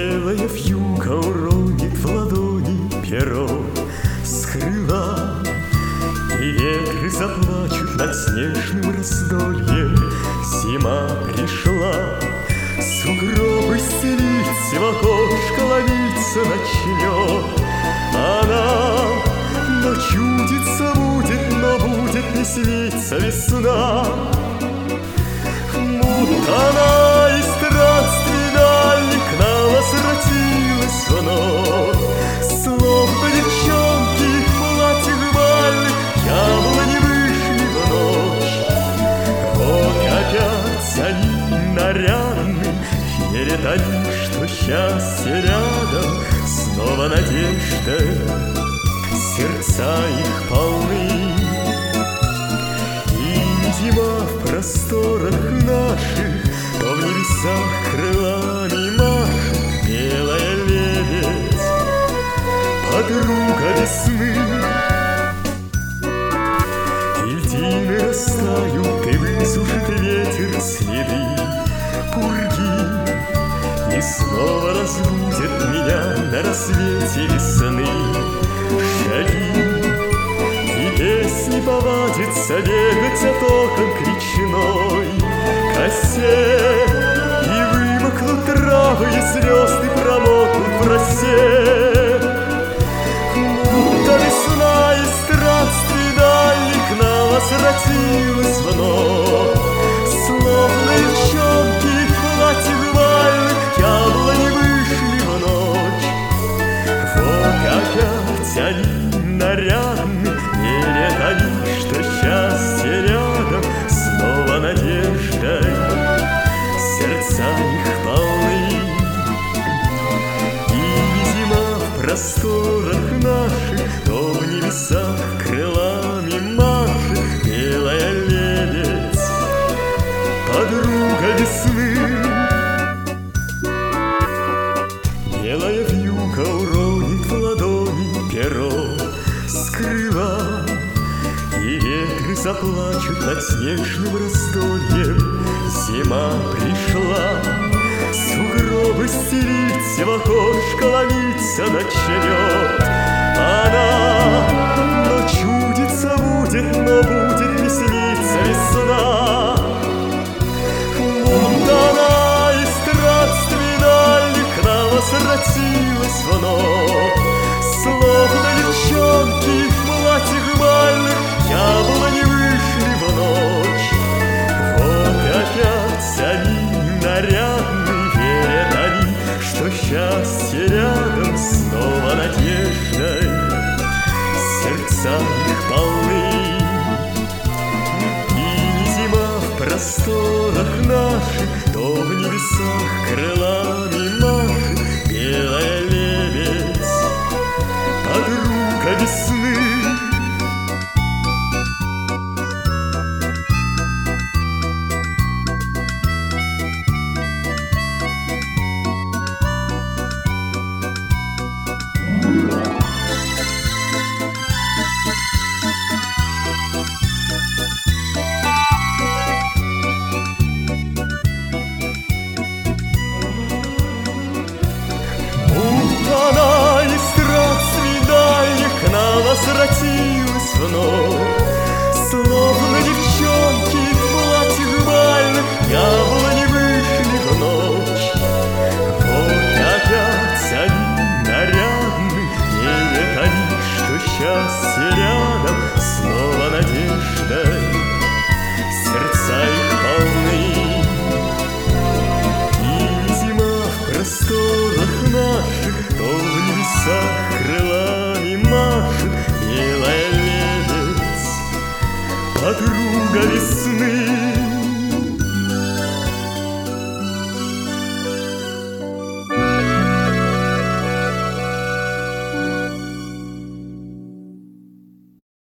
Белая вьюга уронит в ладони перо с крыла, и ветры заплачут над снежным раздольем. Зима пришла, сугробы стелить, в окошко ловиться начнет. Она, но чудится будет, но будет не снится весна. Будто она из странствий дальних к нам возвратилась вновь, словно девчонки в платьях бальных яблони вышли в ночь. Вот опять они нарядны, верят они, что счастье рядом, снова надежда, сердца их полны. Зима в просторах наших, то в небесах крылами машет белая лебедь, подруга весны. И льдины растают, и высушит ветер следы пурги, и снова разбудит меня на рассвете весны шаги. Песни повадится бегать от окон к речной косе, и вымокнут травы, и звезды промокнут в росе. Будто весна из странствий дальних к нам возвратилась вновь, словно девчонки в платьях бальных яблони вышли в ночь. Вот опять они нарядны, верят они, что счастье рядом, снова надеждой, сердца их полны. И зима в просторах наших, то в небесах крылами машет белая лебедь, подруга весны. Белая вьюга уронит в ладони перо с крыла, и ветры заплачут над снежным раздольем. Зима пришла, сугробы стелить, в окошко ловиться начнет. Она, но чудится будет, но будет не снится весна. Вот она из странствий дальних к нам возвратилась вновь, словно девчонки в платьях бальных яблони вышли в ночь. Вот опять они нарядны, верят они, что счастье рядом, снова надеждой, сердца их полны. И зима в просторах наших, то в небесах крылами машет белая лебедь, подруга весны. Она из странствий дальних к нам возвратилась вновь, словно девчонки в платьях бальных яблони вышли в ночь. Вот опять они нарядны, верят они, что счастье рядом, снова надеждой, сердца их полны. И зима в просторах наших, то в небесах крылами машет белая лебедь, подруга весны.